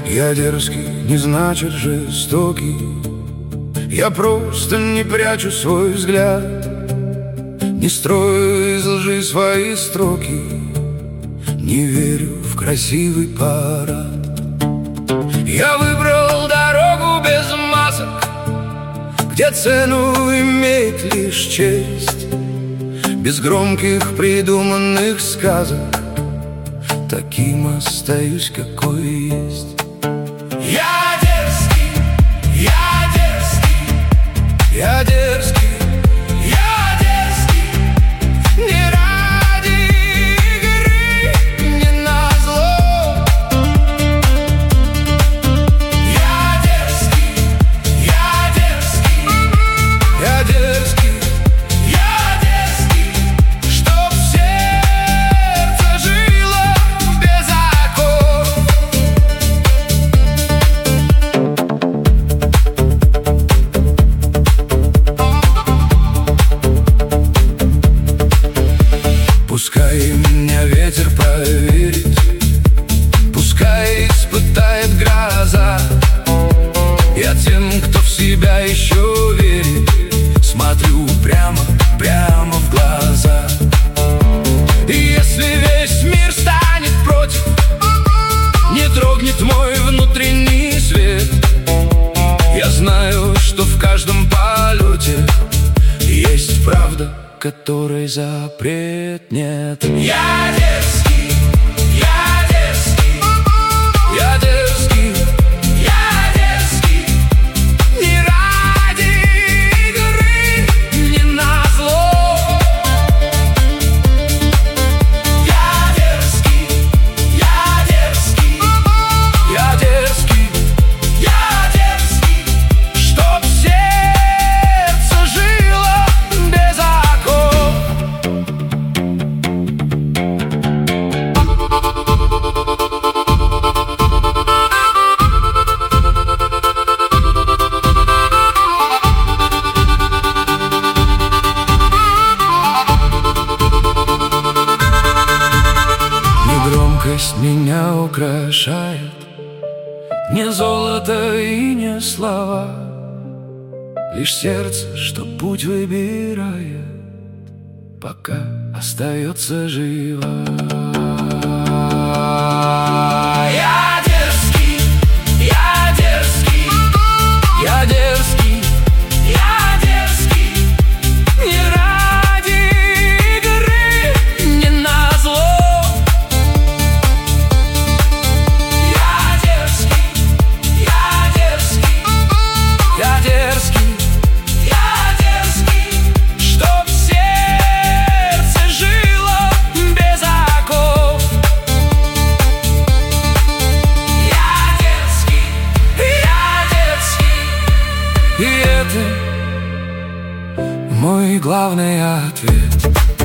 Я дерзкий, не значит жестокий. Я просто не прячу свой взгляд, не строю из лжи свои строки, не верю в красивый парад. Я выбрал дорогу без масок, где цену имеет лишь честь, без громких придуманных сказок. Таким остаюсь, какой есть. Я дерзкий, я дерзкий, я дерзкий, я дерзкий, не ради игры, не назло. Я дерзкий, я дерзкий, я дерзкий, я дерзкий, чтоб сердце жило без оков. Пускай меня ветер проверит, пускай испытает гроза. Я тем, кто в себя еще верит, смотрю прямо в глаза. И если весь мир станет против, не трогнет мой внутренний свет. Я знаю, что в каждом полете есть правда, которой запрет нет. Я дерзкий, я дерзкий, я дерзкий, я дерзкий, не ради игры, не назло. Я дерзкий, я дерзкий, я дерзкий, я дерзкий, чтоб сердце жило без оков. Не громкость меня украшает, не золото и не слова, лишь сердце, что путь выбирает, пока остается живо. Я дерзкий, я дерзкий, я дерзкий, я дерзкий, не ради игры, не назло. Я дерзкий, я дерзкий, я дерзкий, я дерзкий, чтоб сердце жило без оков. Я дерзкий, и это мой главный ответ.